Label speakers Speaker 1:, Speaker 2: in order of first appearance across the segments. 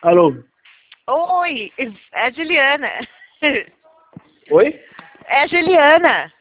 Speaker 1: Alô?
Speaker 2: Oi, é a Juliana.
Speaker 1: Oi?
Speaker 2: É a Juliana.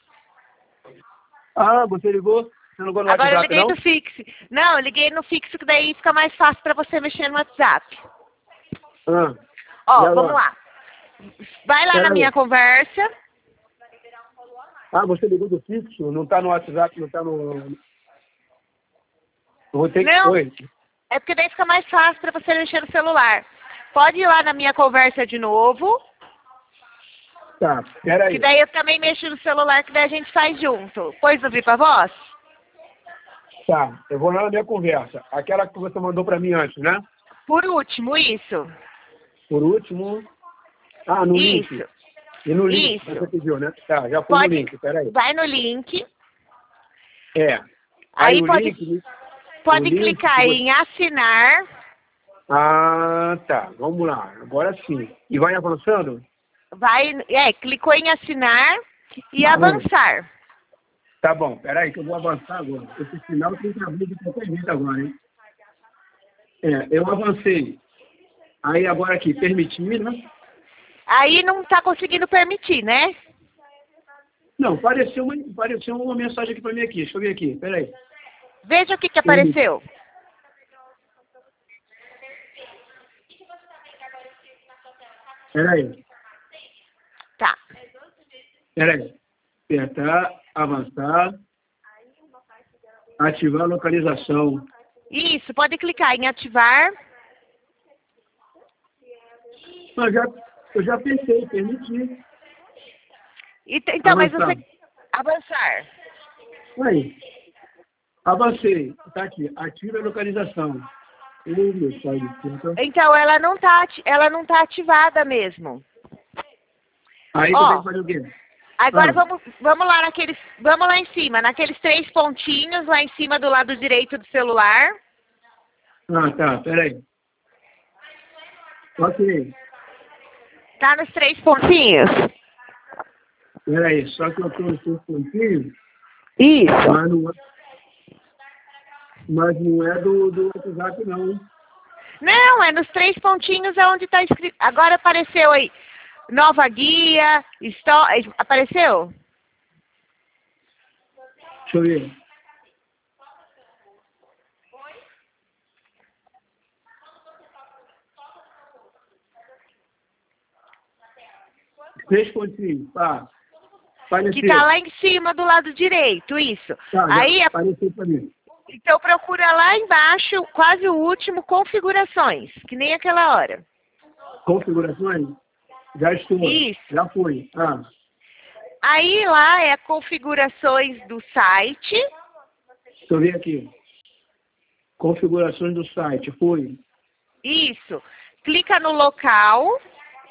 Speaker 1: Ah, você ligou? Você não ligou no
Speaker 2: Agora eu
Speaker 1: WhatsApp,
Speaker 2: liguei
Speaker 1: não?
Speaker 2: no fixo. Não, eu liguei no fixo que daí fica mais fácil pra você mexer no WhatsApp.
Speaker 1: Ah, e
Speaker 2: Ó, vamos
Speaker 1: agora?
Speaker 2: lá. Vai lá na
Speaker 1: Pera
Speaker 2: minha
Speaker 1: aí.
Speaker 2: conversa.
Speaker 1: Ah, você ligou do fixo? Não tá no WhatsApp, não tá no... Eu vou ter que...
Speaker 2: Não,
Speaker 1: Oi?
Speaker 2: é porque daí fica mais fácil pra você mexer no celular. Pode ir lá na minha conversa de novo,
Speaker 1: Tá, pera
Speaker 2: que
Speaker 1: aí.
Speaker 2: daí eu também mexo no celular, que daí a gente faz junto. Pôs no viva voz?
Speaker 1: Tá, eu vou lá na minha conversa. Aquela que você mandou pra mim antes, né?
Speaker 2: Por último, isso.
Speaker 1: Por último... Ah, no link.
Speaker 2: Isso.
Speaker 1: E no link que
Speaker 2: Isso.
Speaker 1: você pediu, né? Tá, já fui no
Speaker 2: Pode,
Speaker 1: link, pera aí.
Speaker 2: vai no link.
Speaker 1: É. Aí
Speaker 2: Aí
Speaker 1: o link...
Speaker 2: pode
Speaker 1: o link
Speaker 2: clicar
Speaker 1: que você...
Speaker 2: em assinar.
Speaker 1: Ah, tá. Vamos lá. Agora sim. E vai avançando?
Speaker 2: Clicou em assinar e
Speaker 1: Ah,
Speaker 2: avançar.
Speaker 1: tá bom. Peraí que eu vou avançar agora. Esse sinal tem que abrir de qualquer jeito agora, hein? É, eu avancei. Aí agora aqui, permitir, né?
Speaker 2: Aí não está conseguindo permitir, né?
Speaker 1: Não, apareceu uma mensagem aqui pra mim aqui. Deixa eu ver aqui. Peraí.
Speaker 2: Veja o que
Speaker 1: Permitir.
Speaker 2: apareceu.
Speaker 1: Peraí.
Speaker 2: Tá.
Speaker 1: Peraí. Apertar, avançar. Ativar a localização.
Speaker 2: Isso, pode clicar em ativar.
Speaker 1: Mas eu já pensei, permitir.
Speaker 2: Então, mas
Speaker 1: Avançar.
Speaker 2: você... Avançar.
Speaker 1: Aí. Avancei. Tá aqui. Ativa a localização. Meu pai do céu, então.
Speaker 2: Então, ela não tá ativada mesmo.
Speaker 1: Aí eu tenho
Speaker 2: Ó,
Speaker 1: que fazer o quê?
Speaker 2: agora
Speaker 1: Ah,
Speaker 2: vamos lá em cima, naqueles 3 pontinhos lá em cima do lado direito do celular.
Speaker 1: tá, peraí. Ok.
Speaker 2: Tá nos 3 pontinhos?
Speaker 1: Peraí, só que eu tô no seu pontinho,
Speaker 2: Isso.
Speaker 1: mas não é do WhatsApp, não.
Speaker 2: Não, é nos 3 pontinhos é onde está escrito. Agora apareceu aí. Nova guia, apareceu?
Speaker 1: Deixa eu ver. Três pontinhos, tá. Apareceu.
Speaker 2: Que tá lá em cima do lado direito, isso.
Speaker 1: Tá,
Speaker 2: Aí,
Speaker 1: já apareceu pra mim.
Speaker 2: então procura lá embaixo, quase o último, configurações, que nem aquela hora.
Speaker 1: Configurações? Já estou.
Speaker 2: Isso.
Speaker 1: Já foi. Ah,
Speaker 2: Aí lá é configurações do site.
Speaker 1: deixa eu ver aqui. Configurações do site, foi.
Speaker 2: Isso. Clica no local.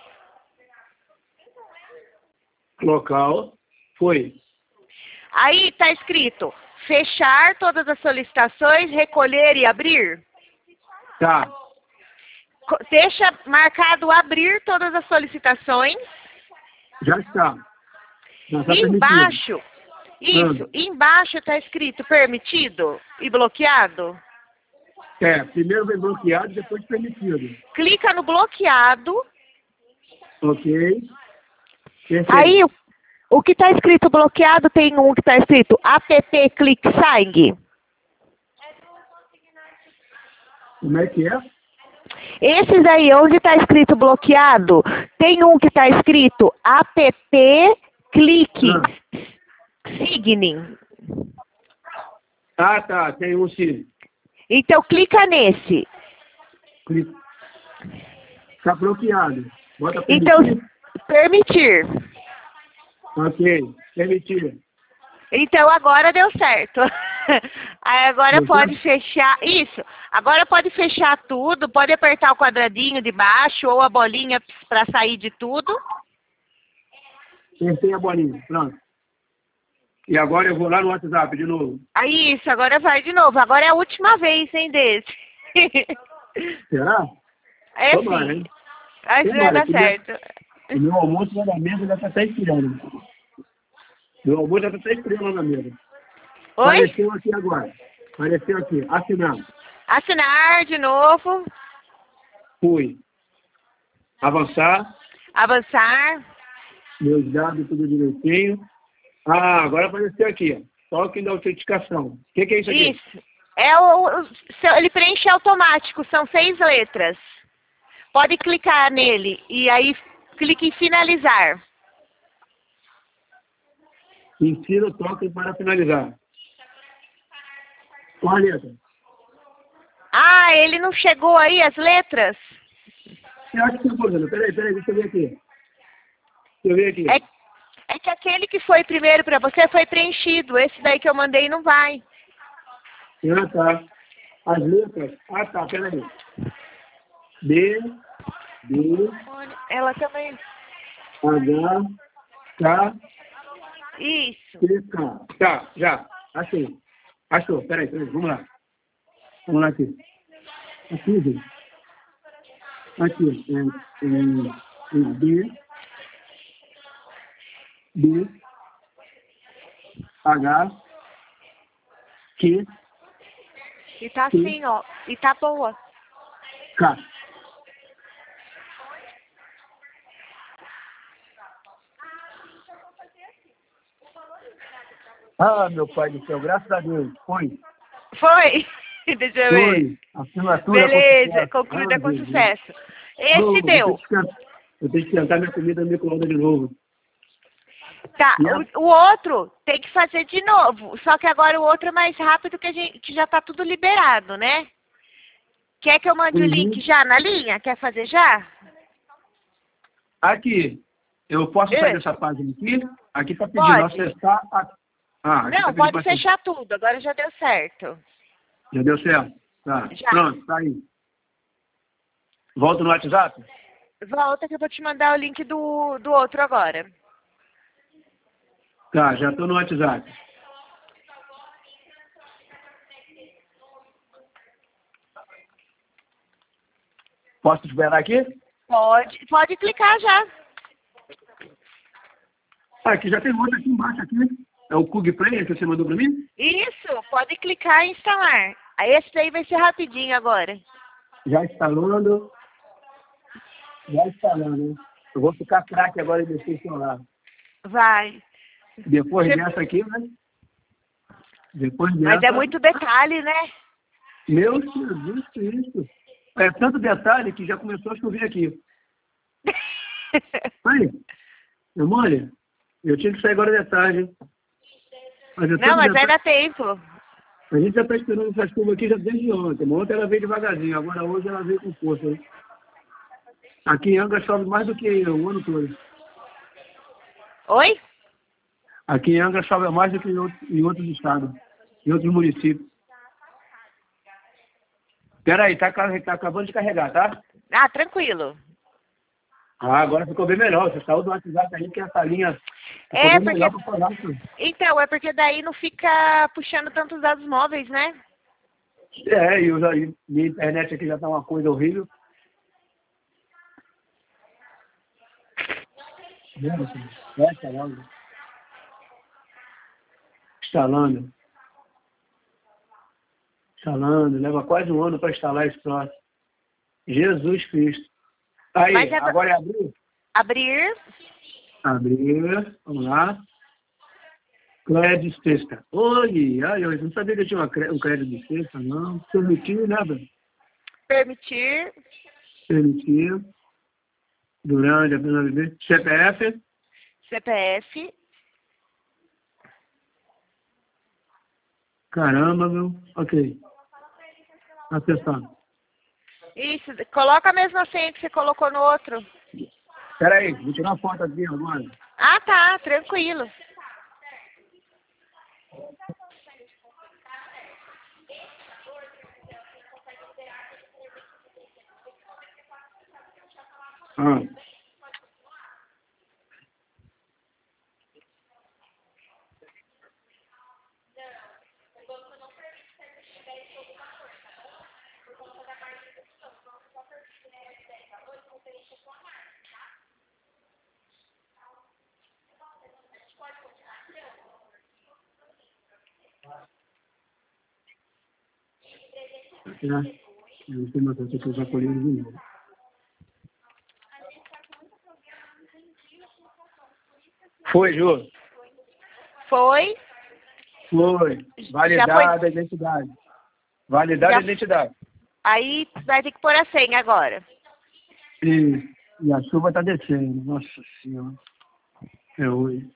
Speaker 1: Local, foi.
Speaker 2: Aí tá escrito fechar todas as solicitações, recolher e abrir.
Speaker 1: Tá,
Speaker 2: Deixa marcado abrir todas as solicitações.
Speaker 1: já está. Já está
Speaker 2: E
Speaker 1: permitido.
Speaker 2: embaixo, isso, embaixo está escrito permitido e bloqueado.
Speaker 1: É, primeiro vem bloqueado, depois permitido.
Speaker 2: Clica no bloqueado.
Speaker 1: Ok. Perfeito.
Speaker 2: Aí o que está escrito bloqueado tem um que está escrito app click sign.
Speaker 1: Como é que é?
Speaker 2: Esses aí, onde está escrito bloqueado, tem um que está escrito app click sign.
Speaker 1: Ah, tá. Tem um sim.
Speaker 2: Então clica nesse.
Speaker 1: Está bloqueado. Bota
Speaker 2: Então,
Speaker 1: permitir.
Speaker 2: permitir.
Speaker 1: Ok. Permitir.
Speaker 2: Então agora deu certo. Aí agora
Speaker 1: Deu
Speaker 2: pode
Speaker 1: certo?
Speaker 2: fechar. Isso. Agora pode fechar tudo. Pode apertar o quadradinho de baixo ou a bolinha para sair de tudo.
Speaker 1: Apertei a bolinha. Pronto. E agora eu vou lá no WhatsApp de novo.
Speaker 2: Aí isso, agora vai de novo. Agora é a última vez, hein, desse.
Speaker 1: Será?
Speaker 2: É
Speaker 1: Tomara,
Speaker 2: sim.
Speaker 1: hein?
Speaker 2: Acho que vai
Speaker 1: Tomara,
Speaker 2: dar
Speaker 1: que
Speaker 2: certo.
Speaker 1: o meu almoço lá na mesa já está até esfriando. Meu almoço já está até esfriando lá na mesa.
Speaker 2: Oi?
Speaker 1: Apareceu aqui agora. Apareceu aqui. Assinar.
Speaker 2: Assinar de novo.
Speaker 1: Fui. Avançar.
Speaker 2: Avançar.
Speaker 1: Meus dados tudo direitinho. Ah, agora apareceu aqui, ó. Toque da autenticação. O que é isso aqui?
Speaker 2: Isso. Ele preenche automático, são 6 letras. Pode clicar nele e aí clique em finalizar.
Speaker 1: Insira o toque para finalizar. Qual a letra?
Speaker 2: Ah, ele não chegou aí, as letras?
Speaker 1: Eu acho que chegou, Zana. Peraí, deixa eu ver aqui. Deixa eu ver aqui.
Speaker 2: É que aquele que foi primeiro para você foi preenchido. Esse daí que eu mandei não vai.
Speaker 1: Ah, tá. As letras. Ah, tá, peraí. B,
Speaker 2: Ela também.
Speaker 1: H, K,
Speaker 2: Isso.
Speaker 1: T, K. Tá, já. Achei. Achou. Peraí. Vamos lá. Vamos lá aqui. Aqui, gente. Aqui. B, H, Q,
Speaker 2: E tá assim, ó. E tá boa.
Speaker 1: K. Ah, meu pai do céu, graças a Deus. Foi.
Speaker 2: Foi. Deixa eu ver.
Speaker 1: Foi. Assinatura
Speaker 2: Beleza,
Speaker 1: com
Speaker 2: concluída
Speaker 1: sucesso.
Speaker 2: com
Speaker 1: Jesus.
Speaker 2: sucesso. Esse deu.
Speaker 1: Eu tenho que esquentar minha comida no micro-ondas de novo.
Speaker 2: Tá, o outro tem que fazer de novo. Só que agora o outro é mais rápido que já tá tudo liberado, né? Quer que eu mande o link já na linha? Quer fazer já?
Speaker 1: Aqui, eu posso sair dessa página aqui? Aqui está pedindo acessar a...
Speaker 2: Não, pode fechar tudo. Agora já deu certo.
Speaker 1: Já deu certo? Tá.
Speaker 2: Já.
Speaker 1: Pronto, tá aí. Volta no WhatsApp?
Speaker 2: Volta que eu vou te mandar o link do outro agora.
Speaker 1: Tá, já estou no WhatsApp. Posso esperar aqui?
Speaker 2: Pode clicar já.
Speaker 1: Ah, aqui já tem outro aqui embaixo aqui. É o Kug Player que você mandou para mim?
Speaker 2: Isso, pode clicar e instalar. Aí esse daí vai ser rapidinho agora.
Speaker 1: Já instalando. Já instalando. Eu vou ficar craque agora e deixar instalar.
Speaker 2: Vai.
Speaker 1: Depois dessa aqui, né? Depois dessa...
Speaker 2: Mas é muito detalhe, né?
Speaker 1: Meu Jesus Cristo. É tanto detalhe que já começou a chover aqui. Aí, meu mole, eu tinha que sair agora de tarde.
Speaker 2: Não, mas vai dar tempo.
Speaker 1: A gente já está esperando essa chuva aqui já desde ontem. Ontem ela veio devagarzinho, agora hoje ela veio com força. Hein? Aqui em Angra chove mais do que o ano todo.
Speaker 2: Oi?
Speaker 1: Aqui em Angra chove mais do que em outros estados, em outros municípios. Peraí, tá acabando de carregar, tá?
Speaker 2: Ah, tranquilo.
Speaker 1: Ah, agora ficou bem melhor. Você saiu do WhatsApp aí que essa linha
Speaker 2: É,
Speaker 1: bem melhor para falar.
Speaker 2: Então, é porque daí não fica puxando tantos dados móveis, né?
Speaker 1: É, e minha internet aqui já tá uma coisa horrível. Fecha logo. Instalando, leva quase um ano para instalar esse troço. Jesus Cristo. Aí, agora é abrir?
Speaker 2: Abrir.
Speaker 1: Abrir, vamos lá. Crédito de sexta. Oi, eu não sabia que eu tinha um crédito de sexta, não. Permitir, nada.
Speaker 2: Permitir.
Speaker 1: Permitir. Durante a pena viver. CPF.
Speaker 2: CPF.
Speaker 1: Caramba, meu. Ok. Acessar.
Speaker 2: Isso. Coloca a mesma senha que você colocou no outro.
Speaker 1: Peraí, vou tirar uma foto aqui agora.
Speaker 2: Ah, tá. Tranquilo.
Speaker 1: Ah. Eu não sei mais o que eu já colhi de novo. Foi, Ju.
Speaker 2: Foi?
Speaker 1: Foi. Validada a identidade. Validada a identidade.
Speaker 2: Aí vai ter que pôr a senha agora.
Speaker 1: E a chuva tá descendo. Nossa Senhora. É hoje.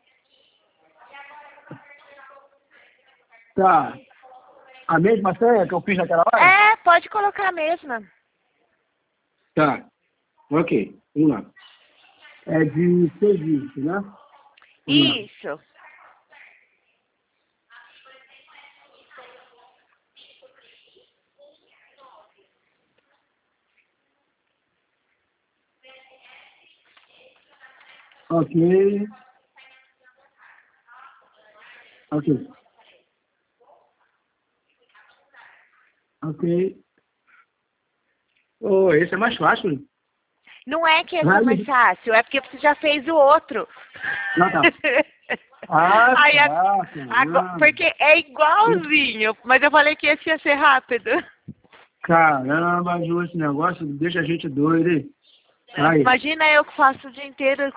Speaker 1: Tá. A mesma senha que eu fiz naquela hora?
Speaker 2: É, pode colocar a mesma.
Speaker 1: Tá. Ok. Vamos lá. É de serviço, né?
Speaker 2: Isso.
Speaker 1: Ok. Ok. Ok. Oh, esse é mais fácil.
Speaker 2: Não é que esse é mais fácil, é porque você já fez o outro.
Speaker 1: Ah, tá. Ah,
Speaker 2: Aí,
Speaker 1: tá.
Speaker 2: agora, porque é igualzinho, mas eu falei que esse ia ser rápido.
Speaker 1: Caramba, Ju, esse negócio deixa a gente doido, hein? Aí.
Speaker 2: Imagina eu que faço o dia inteiro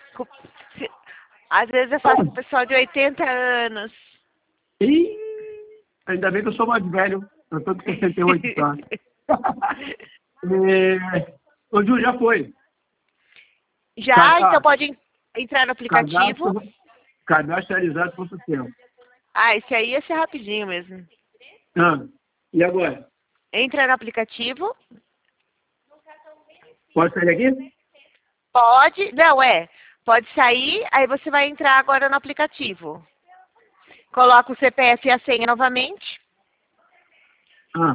Speaker 2: às vezes eu faço com o pessoal de 80 anos.
Speaker 1: Ih, ainda bem que eu sou mais velho. Eu tô com 68 tá? Ô, Ju, já foi.
Speaker 2: Já? Então pode entrar no aplicativo.
Speaker 1: Cadastro realizado com sucesso.
Speaker 2: Ah, esse aí ia ser rapidinho mesmo.
Speaker 1: Ah, e agora?
Speaker 2: Entra no aplicativo.
Speaker 1: Pode sair daqui?
Speaker 2: Pode. Não, pode sair, aí você vai entrar agora no aplicativo. Coloca o CPF e a senha novamente.
Speaker 1: Ah.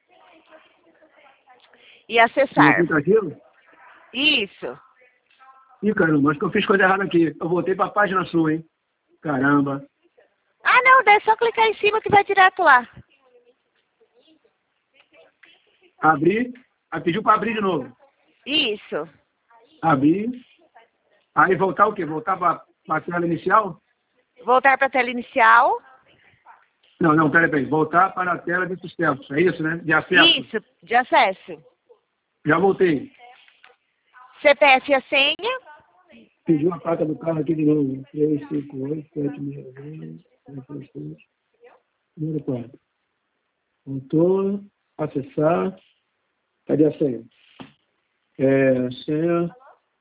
Speaker 2: E acessar.
Speaker 1: No aplicativo?
Speaker 2: Isso.
Speaker 1: Ih, caramba, acho que eu fiz coisa errada aqui. Eu voltei pra página sua, hein? Caramba.
Speaker 2: Ah, não, é só clicar em cima que vai direto lá.
Speaker 1: Abrir. Aí pediu pra abrir de novo.
Speaker 2: Isso.
Speaker 1: Abrir. Aí voltar o quê? Voltar pra tela inicial?
Speaker 2: Voltar para a tela inicial.
Speaker 1: Não, peraí. Voltar para a tela de sucesso. É isso, né? De acesso.
Speaker 2: Isso, de acesso.
Speaker 1: Já voltei.
Speaker 2: CPF e a senha.
Speaker 1: Pediu a placa do carro aqui de novo. 358 762 736 número 4. Voltou. Acessar. Cadê a senha? Senha.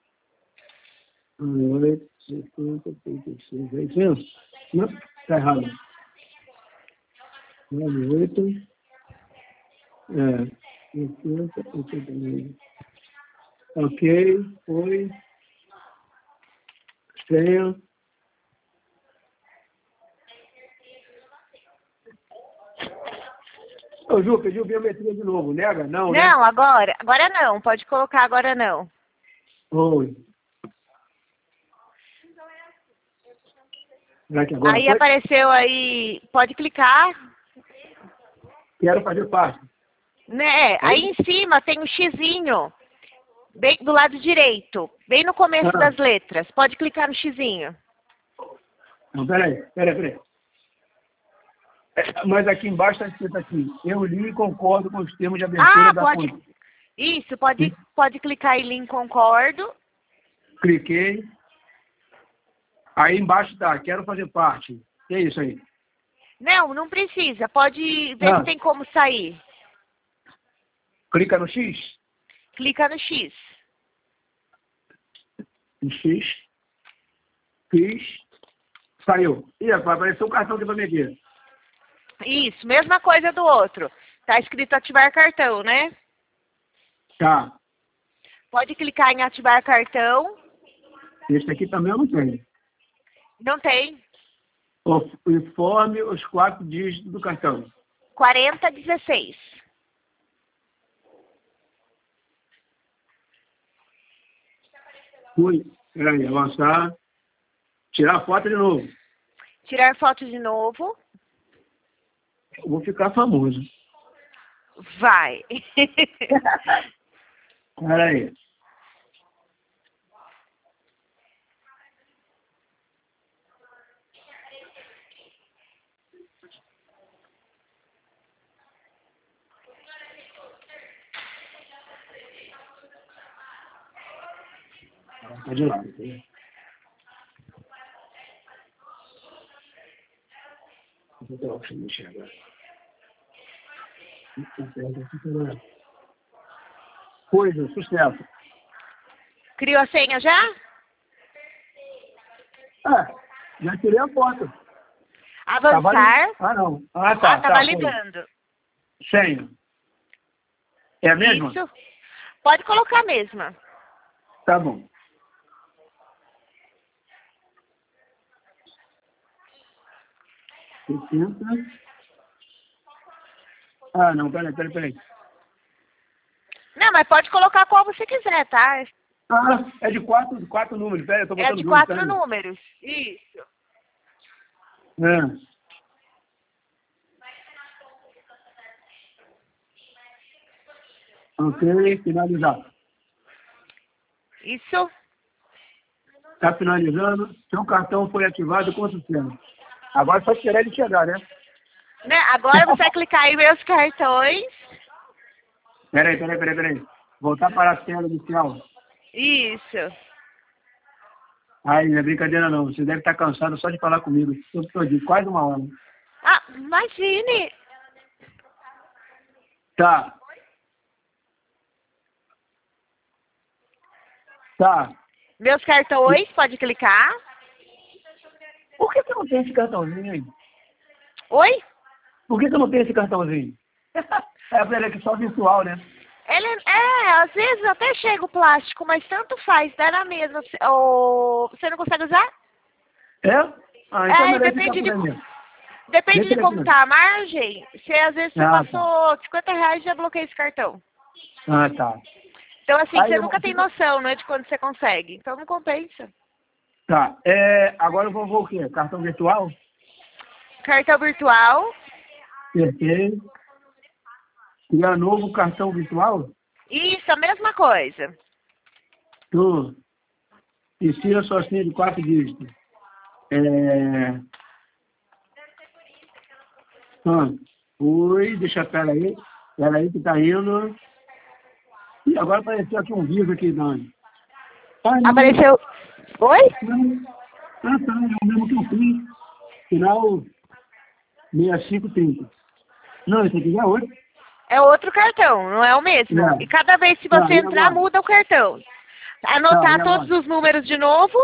Speaker 1: 8, 70, 36. É isso mesmo? Não, tá errado. 98. 80, 89. Ok, foi. Senha. Ô, Ju, pediu biometria de novo. Nega? Não, né?
Speaker 2: Não, agora. Agora não. Pode colocar agora não.
Speaker 1: Oi. Será que agora
Speaker 2: Aí
Speaker 1: foi?
Speaker 2: apareceu aí. Pode clicar.
Speaker 1: Quero fazer parte.
Speaker 2: Né? Aí em cima tem um xizinho. Bem do lado direito. Bem no começo das letras. Pode clicar no xizinho.
Speaker 1: Não, peraí. Mas aqui embaixo está escrito assim, eu li e concordo com os termos de abertura da
Speaker 2: pode.
Speaker 1: conta.
Speaker 2: Isso, pode clicar em link concordo.
Speaker 1: Cliquei. Aí embaixo tá, quero fazer parte. Que é isso aí?
Speaker 2: Não precisa. Pode ver se tem como sair.
Speaker 1: Clica no X?
Speaker 2: Clica no X.
Speaker 1: No X. Fiz. Saiu. Ih, apareceu um cartão aqui pra mim aqui.
Speaker 2: Isso, mesma coisa do outro. Tá escrito ativar cartão, né?
Speaker 1: Tá.
Speaker 2: Pode clicar em ativar cartão.
Speaker 1: Esse aqui também eu não tenho.
Speaker 2: Não tem.
Speaker 1: Informe os 4 dígitos do cartão.
Speaker 2: 4016.
Speaker 1: Fui. Peraí, avançar. Tirar a foto de novo.
Speaker 2: Tirar foto de novo.
Speaker 1: Eu vou ficar famoso.
Speaker 2: Vai.
Speaker 1: Peraí. Tá de lado. Então, deixa eu mexer agora. Coisa, sucesso.
Speaker 2: Criou a senha já?
Speaker 1: Já tirei a foto.
Speaker 2: Avançar.
Speaker 1: Ah, não. Ah, tá.
Speaker 2: Tá validando.
Speaker 1: Senha. É a mesma?
Speaker 2: Isso. Pode colocar a mesma.
Speaker 1: Tá bom. Ah, não, peraí.
Speaker 2: Não, mas pode colocar qual você quiser, tá?
Speaker 1: Ah, é de quatro números. Pera, eu tô botando
Speaker 2: É de
Speaker 1: dois,
Speaker 2: 4
Speaker 1: peraí.
Speaker 2: números. Isso.
Speaker 1: Ok, finalizar.
Speaker 2: Isso.
Speaker 1: Tá finalizando. Seu cartão foi ativado com sucesso. Agora é só esperar ele chegar, né?
Speaker 2: Né? Agora você vai clicar em meus cartões.
Speaker 1: Peraí. Voltar para a tela inicial.
Speaker 2: Isso.
Speaker 1: Ai, não é brincadeira não. Você deve estar cansado só de falar comigo. Eu tô de quase 1 hora.
Speaker 2: Ah, imagine.
Speaker 1: Tá.
Speaker 2: Meus cartões, pode clicar.
Speaker 1: Por que você não tem esse cartãozinho aí?
Speaker 2: Oi?
Speaker 1: Por que você não tem esse cartãozinho? É que só virtual, né?
Speaker 2: Ele às vezes até chega o plástico, mas tanto faz, dá na mesma. Ou você não consegue usar?
Speaker 1: É? Ah, então melhor ficar
Speaker 2: Depende
Speaker 1: por aí mesmo.
Speaker 2: depende
Speaker 1: Deixa
Speaker 2: de
Speaker 1: ele
Speaker 2: como
Speaker 1: aqui
Speaker 2: tá a margem. Se às vezes você
Speaker 1: Ah,
Speaker 2: passou R$ 50 já bloqueia esse cartão.
Speaker 1: Ah, tá.
Speaker 2: Então assim,
Speaker 1: Aí
Speaker 2: você
Speaker 1: eu
Speaker 2: nunca tem noção, né, de quando você consegue. Então não compensa.
Speaker 1: Tá. Agora eu vou o quê? Cartão virtual?
Speaker 2: Cartão virtual.
Speaker 1: Perfeito. Criar novo cartão virtual?
Speaker 2: Isso, a mesma coisa.
Speaker 1: Tu insira sua senha de 4 dígitos. Deixa, peraí que tá indo. E agora apareceu aqui um vírus aqui, Dani.
Speaker 2: Apareceu. Oi?
Speaker 1: Tá, é o mesmo que eu fiz. Final 6530. Não, esse aqui já é outro.
Speaker 2: É outro cartão, não é o mesmo.
Speaker 1: É.
Speaker 2: E cada vez que você
Speaker 1: e
Speaker 2: entrar,
Speaker 1: agora?
Speaker 2: muda o cartão. Anotar todos os números de novo.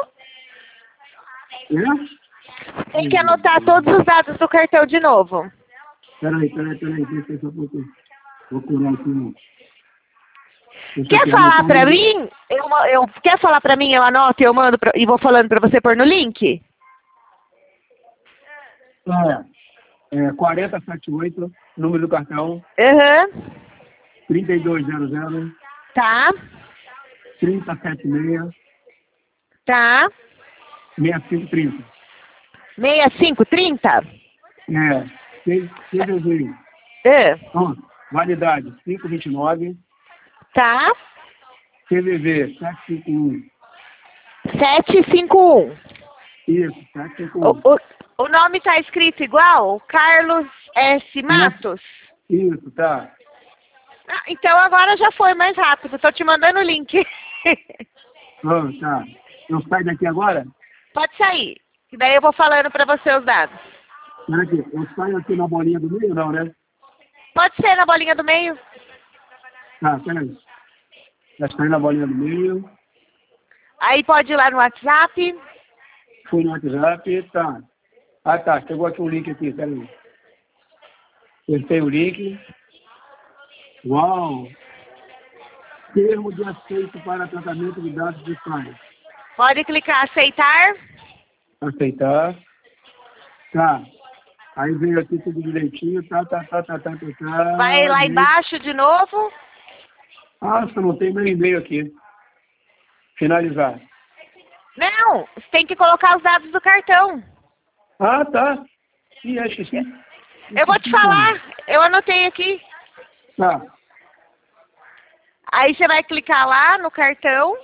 Speaker 2: Tem que anotar todos os dados do cartão de novo.
Speaker 1: Peraí, deixa eu só um pouquinho. Vou curar aqui, não.
Speaker 2: Quer falar pra mim? Quer falar pra mim? Eu anoto e eu mando e vou falando pra você pôr no link?
Speaker 1: 4078, número do cartão. 3200.
Speaker 2: Tá.
Speaker 1: 3076.
Speaker 2: Tá.
Speaker 1: 6530.
Speaker 2: 6530?
Speaker 1: CVV. Validade 529.
Speaker 2: Tá.
Speaker 1: CVV 751.
Speaker 2: 751.
Speaker 1: Isso, 751.
Speaker 2: O nome tá escrito igual? Carlos S. Matos?
Speaker 1: Isso, tá.
Speaker 2: Então agora já foi mais rápido. Tô te mandando o link.
Speaker 1: Tá. Eu saio daqui agora?
Speaker 2: Pode sair. Que daí eu vou falando pra você os dados.
Speaker 1: Peraí, eu saio aqui na bolinha do meio, não, né?
Speaker 2: Pode ser na bolinha do meio.
Speaker 1: Tá, peraí. Já saí na bolinha do meio.
Speaker 2: Aí pode ir lá no WhatsApp.
Speaker 1: Fui no WhatsApp, tá. Ah, tá. Chegou aqui um link aqui, peraí. Apertei o link. Uau! Termo de aceito para tratamento de dados de pai.
Speaker 2: Pode clicar aceitar.
Speaker 1: Aceitar. Tá. Aí veio aqui tudo direitinho. Tá.
Speaker 2: Vai lá embaixo de novo.
Speaker 1: Nossa, não tem meu e-mail aqui. Finalizar.
Speaker 2: Não, você tem que colocar os dados do cartão.
Speaker 1: Ah, tá. Ih, acho que sim.
Speaker 2: Eu vou te falar. Eu anotei aqui.
Speaker 1: Tá.
Speaker 2: Aí você vai clicar lá no cartão.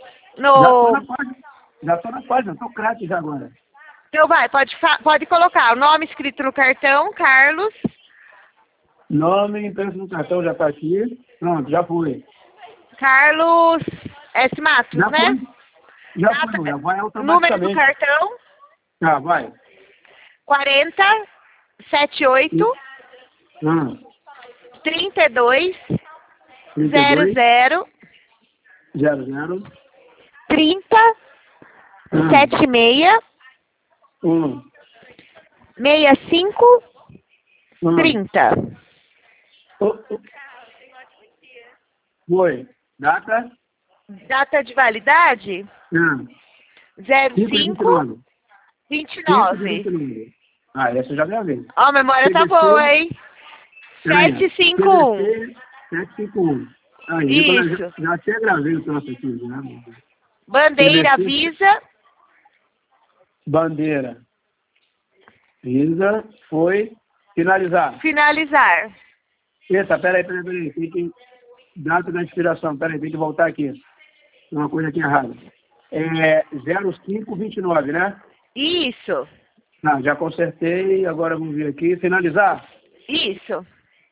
Speaker 1: Já tô na página. Tô craque já agora.
Speaker 2: Então pode colocar o nome escrito no cartão, Carlos.
Speaker 1: Nome, impresso no cartão já tá aqui. Pronto, já foi.
Speaker 2: Carlos S. Matos,
Speaker 1: Já
Speaker 2: né?
Speaker 1: foi. Já vai automaticamente.
Speaker 2: Número do cartão.
Speaker 1: Tá, vai.
Speaker 2: 40. 78
Speaker 1: Ah,
Speaker 2: 32
Speaker 1: 32,
Speaker 2: 00
Speaker 1: 00,
Speaker 2: 30
Speaker 1: ah,
Speaker 2: 76 65 30.
Speaker 1: Foi. Data?
Speaker 2: Data de validade?
Speaker 1: Ah,
Speaker 2: 05 29.
Speaker 1: 5 Ah, essa eu já gravei.
Speaker 2: Ó, a memória tá boa, hein? 751.
Speaker 1: 751. Aí,
Speaker 2: Isso.
Speaker 1: já até gravei o troço aqui, né?
Speaker 2: Bandeira
Speaker 1: CVC.
Speaker 2: Visa.
Speaker 1: Bandeira. Visa. Foi. Finalizar.
Speaker 2: Finalizar.
Speaker 1: Eita, peraí. Tem que... Data da expiração. Peraí, tem que voltar aqui. Tem uma coisa aqui errada. 0529, né?
Speaker 2: Isso.
Speaker 1: Ah, já consertei. Agora vamos ver aqui. Finalizar.
Speaker 2: Isso.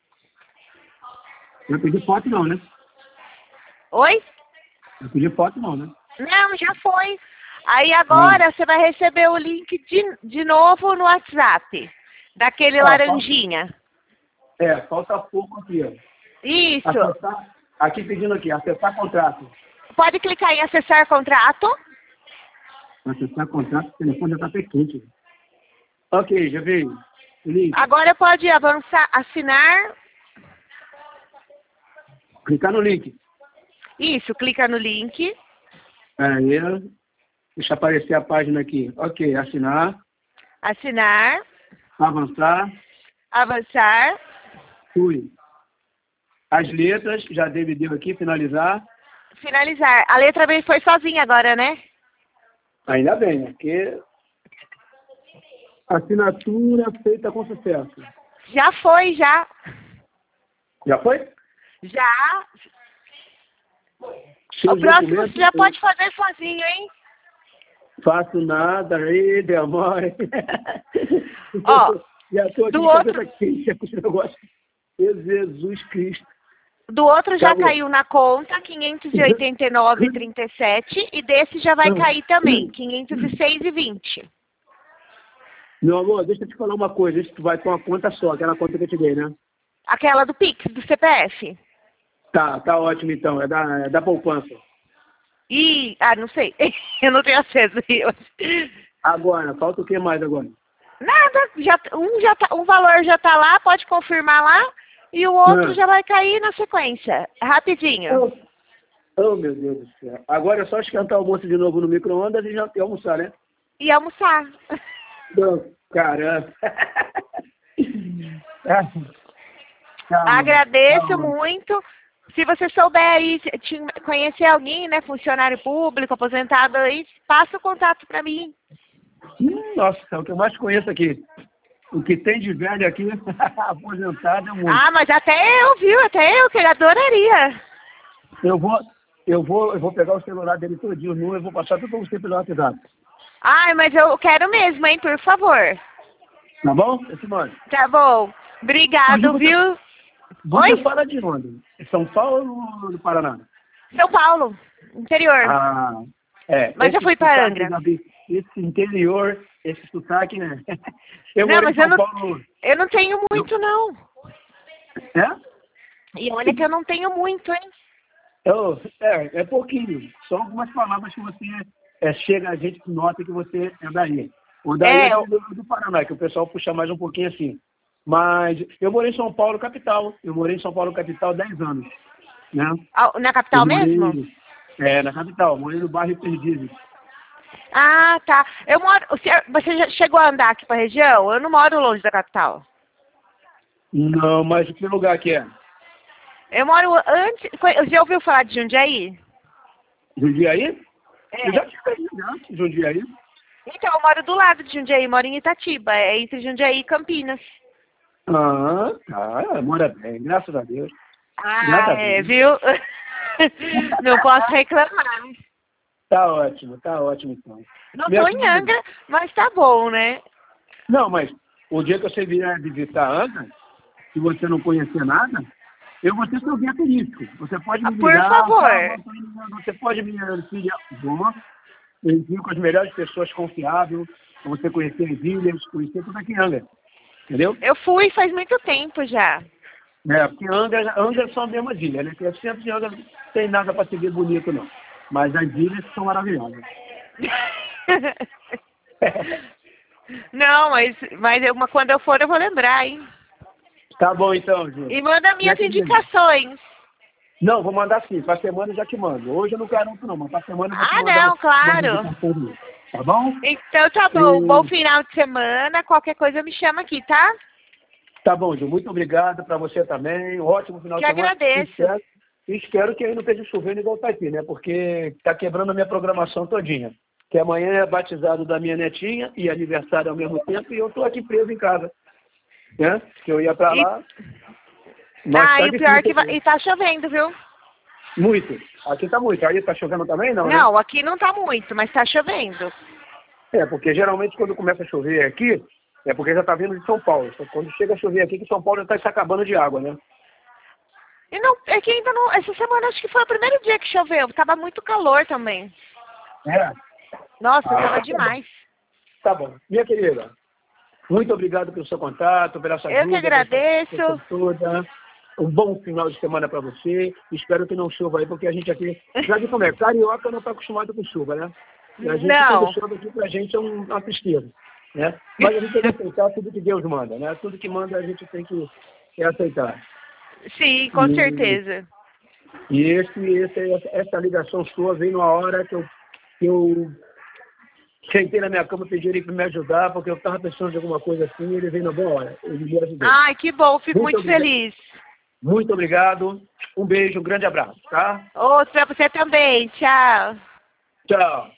Speaker 1: Não pedi foto não, né?
Speaker 2: Oi?
Speaker 1: Não pedi foto não, né?
Speaker 2: Não, já foi. Aí agora você vai receber o link de novo no WhatsApp. Daquele laranjinha.
Speaker 1: Falta pouco aqui, ó.
Speaker 2: Isso.
Speaker 1: Acessar, aqui pedindo aqui, acessar contrato.
Speaker 2: Pode clicar em acessar contrato.
Speaker 1: Acessar contrato, o telefone já está até quente. Ok, já veio. Link.
Speaker 2: Agora pode avançar, assinar.
Speaker 1: Clicar no link.
Speaker 2: Isso, clica no link.
Speaker 1: Aí, deixa aparecer a página aqui. Ok, assinar.
Speaker 2: Assinar.
Speaker 1: Avançar.
Speaker 2: Avançar.
Speaker 1: Fui. As letras, já deu aqui, finalizar.
Speaker 2: Finalizar. A letra B foi sozinha agora, né?
Speaker 1: Ainda bem, né? Porque assinatura feita com sucesso.
Speaker 2: Já foi, já.
Speaker 1: Já foi?
Speaker 2: Já.
Speaker 1: Seus
Speaker 2: O próximo
Speaker 1: documentos,
Speaker 2: você já pode fazer sozinho, hein?
Speaker 1: Faço nada, aí, demora.
Speaker 2: Ó,
Speaker 1: já tô aqui
Speaker 2: do
Speaker 1: de
Speaker 2: outro-
Speaker 1: cabeça quente com esse negócio. Jesus Cristo.
Speaker 2: Do outro já
Speaker 1: Acabou.
Speaker 2: caiu na conta, 589,37. E desse já vai cair também, 506,20.
Speaker 1: Meu amor, deixa eu te falar uma coisa. Isso tu vai com uma conta só, aquela conta que eu te dei, né?
Speaker 2: Aquela do Pix, do CPF.
Speaker 1: Tá ótimo então. É da poupança.
Speaker 2: Não sei. Eu não tenho acesso.
Speaker 1: Agora, falta o que mais agora?
Speaker 2: Nada, um valor já tá lá, pode confirmar lá. E o outro já vai cair na sequência. Rapidinho.
Speaker 1: Oh, meu Deus do céu. Agora é só esquentar o almoço de novo no micro-ondas e já almoçar, né?
Speaker 2: E almoçar.
Speaker 1: Não, caramba.
Speaker 2: Agradeço muito. Se você souber aí, conhecer alguém, né, funcionário público, aposentado aí, passa o contato para mim.
Speaker 1: Nossa, é o que eu mais conheço aqui. O que tem de velho aqui, aposentado é muito.
Speaker 2: Ah, mas até eu, viu? Até eu, que ele adoraria.
Speaker 1: Eu vou pegar o celular dele todinho nu e vou passar tudo para você pelo WhatsApp.
Speaker 2: Ai, mas eu quero mesmo, hein, por favor.
Speaker 1: Tá bom? Esse mano.
Speaker 2: Tá bom. Obrigado, viu?
Speaker 1: Você
Speaker 2: Oi?
Speaker 1: fala de onde? São Paulo ou do Paraná?
Speaker 2: São Paulo, interior.
Speaker 1: Ah,
Speaker 2: Mas eu fui para Angra.
Speaker 1: Esse interior, esse sotaque, né?
Speaker 2: Não, mas
Speaker 1: São Paulo.
Speaker 2: eu não tenho muito, não.
Speaker 1: É?
Speaker 2: E olha que eu não tenho muito, hein?
Speaker 1: É pouquinho. Só algumas palavras que você chega, a gente nota que você é daí. O daí é do Paraná, que o pessoal puxa mais um pouquinho assim. Mas eu morei em São Paulo, capital. Eu morei em São Paulo, capital, 10 anos. Né?
Speaker 2: Na capital mesmo?
Speaker 1: Na capital. Morei no bairro Perdizes.
Speaker 2: Ah, tá. Eu moro... Você já chegou a andar aqui pra região? Eu não moro longe da capital.
Speaker 1: Não, mas que lugar que é?
Speaker 2: Eu moro antes... Já ouviu falar de Jundiaí?
Speaker 1: Jundiaí?
Speaker 2: É.
Speaker 1: Eu já tive aí, né? Jundiaí.
Speaker 2: Então, eu moro do lado de Jundiaí, moro em Itatiba. É entre Jundiaí e Campinas.
Speaker 1: Ah, tá. Mora bem, graças a Deus.
Speaker 2: Ah, viu? Não posso reclamar.
Speaker 1: Tá ótimo então.
Speaker 2: Não tô em Angra, mas tá bom, né?
Speaker 1: Não, mas o dia que você vier visitar Angra, se você não conhecer nada, eu vou ser seu guia turístico. Você pode me ligar.
Speaker 2: Por favor.
Speaker 1: Você pode me ligar. Eu envio com as melhores pessoas confiáveis, para você conhecer as ilhas, conhecer tudo aqui em Angra. Entendeu?
Speaker 2: Eu fui faz muito tempo já.
Speaker 1: Porque Angra são a mesma ilha, né? Porque sempre de Angra não tem nada para se ver bonito, não. Mas as ilhas são maravilhosas.
Speaker 2: Não, quando eu for eu vou lembrar, hein?
Speaker 1: Tá bom então, Ju.
Speaker 2: E manda minhas indicações.
Speaker 1: Não, vou mandar sim. Pra semana eu já te mando. Hoje eu não garanto não, mas pra semana eu vou te mandar.
Speaker 2: Não, claro.
Speaker 1: Tá bom?
Speaker 2: Então tá bom. Bom final de semana. Qualquer coisa me chama aqui, tá?
Speaker 1: Tá bom, Ju. Muito obrigado pra você também. Um ótimo final de semana.
Speaker 2: agradeço.
Speaker 1: Espero que aí não esteja chovendo igual tá aqui, né? Porque tá quebrando a minha programação todinha. Que amanhã é batizado da minha netinha e aniversário ao mesmo tempo e eu tô aqui preso em casa. Né? Que eu ia pra lá. Mas
Speaker 2: e o pior é que e tá chovendo, viu?
Speaker 1: Muito. Aqui tá muito. Aí tá chovendo também, não?
Speaker 2: Não,
Speaker 1: né?
Speaker 2: Aqui não tá muito, mas tá chovendo.
Speaker 1: Porque geralmente quando começa a chover aqui, é porque já tá vindo de São Paulo. Só quando chega a chover aqui, que São Paulo já tá se acabando de água, né?
Speaker 2: E não, é que ainda não. Essa semana acho que foi o primeiro dia que choveu. Tava muito calor também. Nossa, tava demais.
Speaker 1: Tá bom. Minha querida, muito obrigado pelo seu contato, pela sua ajuda.
Speaker 2: Eu que agradeço.
Speaker 1: Toda. Um bom final de semana para você. Espero que não chova aí, porque a gente aqui, já de como é, carioca não está acostumado com chuva, né? E a gente, quando chove aqui pra gente é uma tristeza, né? Mas a gente tem que aceitar tudo que Deus manda, né? Tudo que manda a gente tem que aceitar.
Speaker 2: Sim, com certeza.
Speaker 1: E essa ligação sua veio numa hora que eu sentei na minha cama e pedi ele para me ajudar, porque eu estava pensando em alguma coisa assim e ele veio na boa hora. Ele me ajudou.
Speaker 2: Ai, que bom, fico muito feliz.
Speaker 1: Muito obrigado. Um beijo, um grande abraço, tá?
Speaker 2: Outro para você também. Tchau.
Speaker 1: Tchau.